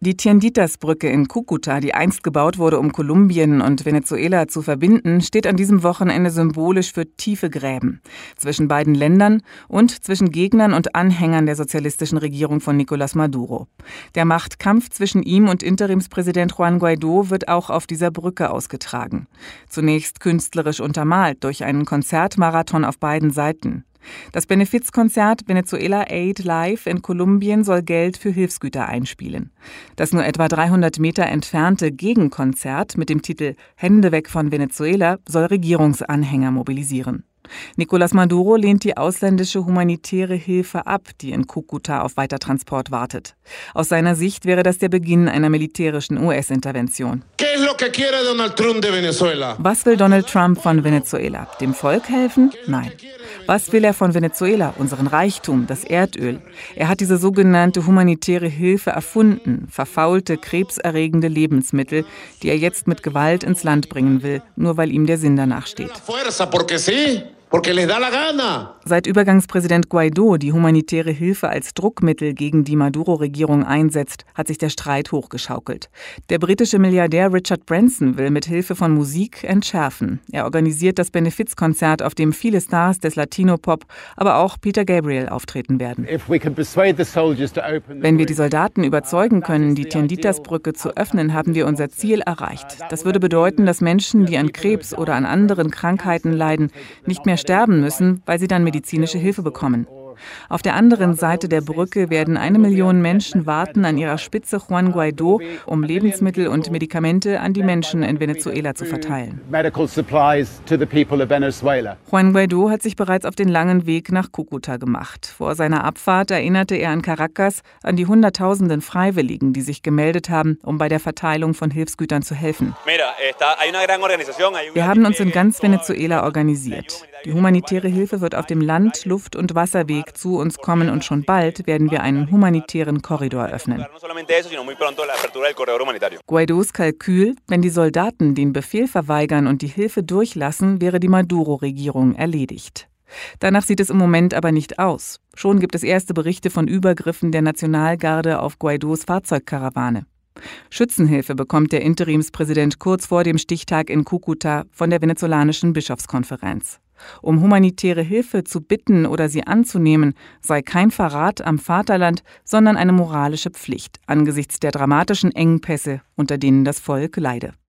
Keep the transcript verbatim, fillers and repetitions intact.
Die Tienditas-Brücke in Cúcuta, die einst gebaut wurde, um Kolumbien und Venezuela zu verbinden, steht an diesem Wochenende symbolisch für tiefe Gräben zwischen beiden Ländern und zwischen Gegnern und Anhängern der sozialistischen Regierung von Nicolás Maduro. Der Machtkampf zwischen ihm und Interimspräsident Juan Guaidó wird auch auf dieser Brücke ausgetragen. Zunächst künstlerisch untermalt durch einen Konzertmarathon auf beiden Seiten. Das Benefizkonzert Venezuela Aid Live in Kolumbien soll Geld für Hilfsgüter einspielen. Das nur etwa dreihundert Meter entfernte Gegenkonzert mit dem Titel »Hände weg von Venezuela« soll Regierungsanhänger mobilisieren. Nicolás Maduro lehnt die ausländische humanitäre Hilfe ab, die in Cúcuta auf Weitertransport wartet. Aus seiner Sicht wäre das der Beginn einer militärischen U S-Intervention. Was will Donald Trump von Venezuela? Dem Volk helfen? Nein. Was will er von Venezuela? Unseren Reichtum, das Erdöl. Er hat diese sogenannte humanitäre Hilfe erfunden, verfaulte, krebserregende Lebensmittel, die er jetzt mit Gewalt ins Land bringen will, nur weil ihm der Sinn danach steht. Seit Übergangspräsident Guaidó die humanitäre Hilfe als Druckmittel gegen die Maduro-Regierung einsetzt, hat sich der Streit hochgeschaukelt. Der britische Milliardär Richard Branson will mit Hilfe von Musik entschärfen. Er organisiert das Benefizkonzert, auf dem viele Stars des Latino-Pop, aber auch Peter Gabriel auftreten werden. Wenn wir die Soldaten überzeugen können, die Tienditas-Brücke zu öffnen, haben wir unser Ziel erreicht. Das würde bedeuten, dass Menschen, die an Krebs oder an anderen Krankheiten leiden, nicht mehr sterben müssen, weil sie dann medizinische Hilfe bekommen. Auf der anderen Seite der Brücke werden eine Million Menschen warten, an ihrer Spitze Juan Guaidó, um Lebensmittel und Medikamente an die Menschen in Venezuela zu verteilen. Juan Guaidó hat sich bereits auf den langen Weg nach Cúcuta gemacht. Vor seiner Abfahrt erinnerte er an Caracas an die Hunderttausenden Freiwilligen, die sich gemeldet haben, um bei der Verteilung von Hilfsgütern zu helfen. Wir haben uns in ganz Venezuela organisiert. Die humanitäre Hilfe wird auf dem Land-, Luft- und Wasserweg zu uns kommen und schon bald werden wir einen humanitären Korridor öffnen. Guaidós Kalkül: Wenn die Soldaten den Befehl verweigern und die Hilfe durchlassen, wäre die Maduro-Regierung erledigt. Danach sieht es im Moment aber nicht aus. Schon gibt es erste Berichte von Übergriffen der Nationalgarde auf Guaidós Fahrzeugkarawane. Schützenhilfe bekommt der Interimspräsident kurz vor dem Stichtag in Cúcuta von der venezolanischen Bischofskonferenz. Um humanitäre Hilfe zu bitten oder sie anzunehmen, sei kein Verrat am Vaterland, sondern eine moralische Pflicht angesichts der dramatischen Engpässe, unter denen das Volk leide.